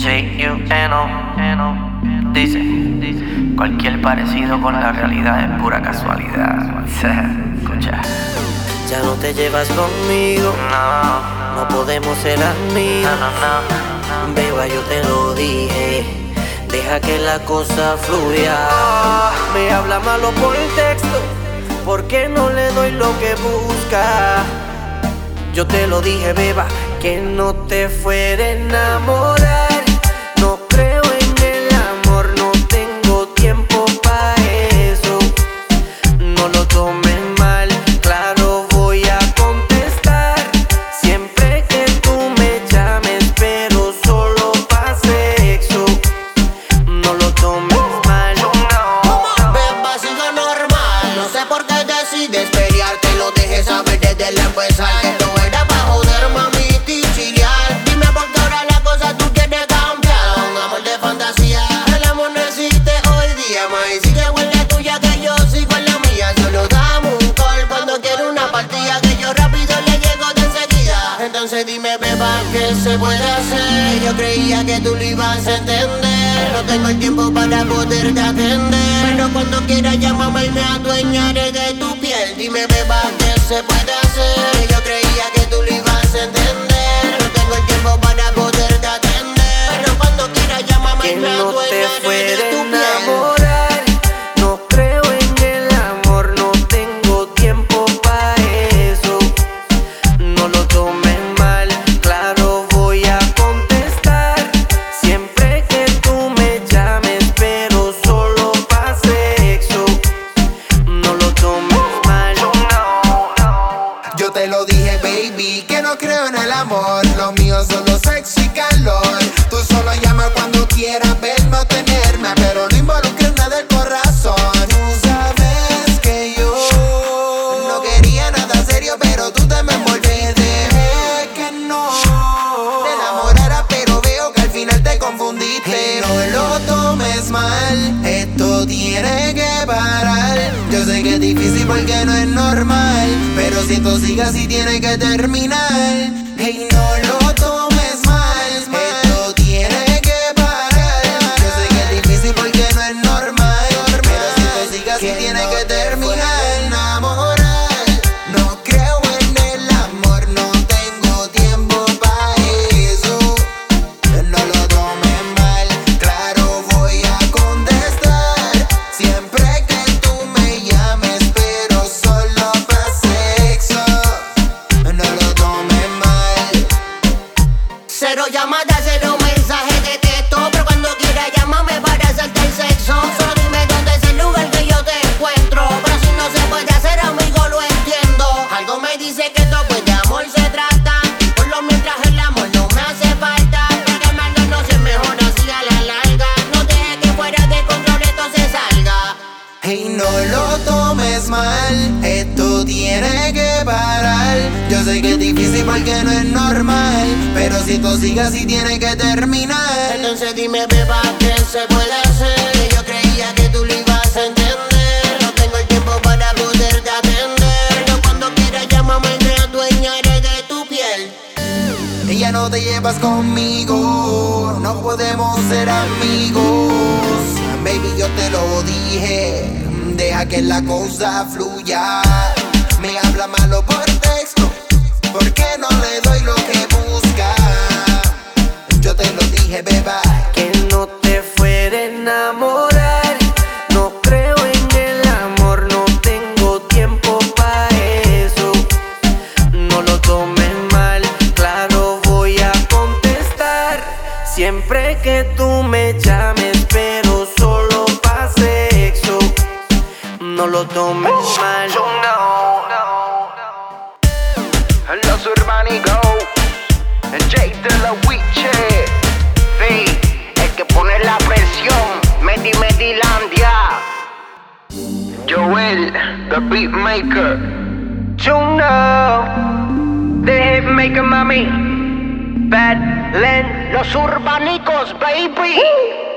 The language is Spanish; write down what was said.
J-U-N-O. Dice, cualquier parecido con la realidad es pura casualidad. Escucha. Ya no te llevas conmigo, no podemos ser amigos. Beba, yo te lo dije, deja que la cosa fluya. Me habla malo por el texto, porque no le doy lo que busca. Yo te lo dije, beba, que no te fuera a enamorar. No creo en el amor, no tengo tiempo para eso. No lo tomes mal, claro voy a contestar siempre que tú me llames, pero solo pa' sexo. No lo tomes mal. Beba, sigo normal, no sé por qué decides pelear. Te lo dejé saber desde el empezar, que no era pa' joder, mamita, y chilear. Dime por qué ahora la cosa tú quieres cambiar. Un amor de fantasía, el amor no existe hoy día más. Y sigue en la tuya que yo sigo en la mía. Solo dame un call cuando quiero una partida, que yo rápido le llego de enseguida. Entonces dime, beba, ¿qué se puede hacer? Yo creía que tú lo ibas a entender. No tengo el tiempo para poderte atender, pero cuando quieras llámame y me adueñaré de tu piel. Dime, beba, ¿qué se puede hacer? Yo creía que tú lo ibas a entender. No tengo el tiempo para poderte atender, pero cuando quieras llámame y me No te adueñaré fuera de a tu piel. enamorar, no creo en el amor, no tengo tiempo para eso. No lo tomes mal, claro voy a contestar siempre que tú me llames, pero solo pa' sexo. No lo tomes mal. Yo te lo dije, baby, que no creo en el amor. Lo mío es solo sexo y calor. Tú solo llama cuando quieras verme o tenerme, pero no involucres nada del corazón. Tú sabes que yo no quería nada serio, pero tú te me envolviste. Dejé que no te enamorara, pero veo que al final te confundiste. Hey, no lo tomes mal, esto tiene que parar. Yo sé que es difícil porque no es normal, pero si esto sigue así tiene que terminar. Hey, no lo tomes mal, esto tiene que parar. Yo sé que es difícil porque no es normal, pero si esto sigue así tiene que terminar. Enamorar, no creo en el amor, no tengo tiempo para eso. No lo tomes mal, claro voy a contestar siempre que tú me llames, pero solo para sexo. No lo tomes mal. Cero llamadas, cero mensajes de texto, pero cuando quieras llámame para hacerte el sexo. Solo dime dónde es el lugar que yo te encuentro, pero si no se puede hacer, amigo, lo entiendo. Algo me dice que esto pues de amor se trata, por lo mientras el amor no me hace falta. Pero algo no se mejora así a la larga. No dejes que fuera de control esto se salga. Hey, no lo tomes mal, esto tiene que parar. Yo sé que es difícil porque no es normal, pero si esto sigue así tiene que terminar. Entonces dime, beba, ¿qué se puede hacer? Yo creía que tú lo ibas a entender. No tengo el tiempo para poderte atender, pero cuando quieras llámame y me adueñaré de tu piel. Ella no te llevas conmigo, no podemos ser amigos. Baby, yo te lo dije, deja que la cosa fluya. Me habla malo por texto, porque no le doy lo que busca. Yo te lo dije, beba, Que no te fuera a enamorar, no creo en el amor, no tengo tiempo para eso. No lo tomes mal, claro voy a contestar siempre que tú me llames, pero solo pa' sexo. No lo tomes mal. Los Urbanicos, el Jay de la Wiche. Sí, el que pone la presión, Medilandia. Joel, the beatmaker. The hitmaker, mami. Bad Len. Los Urbanicos, baby.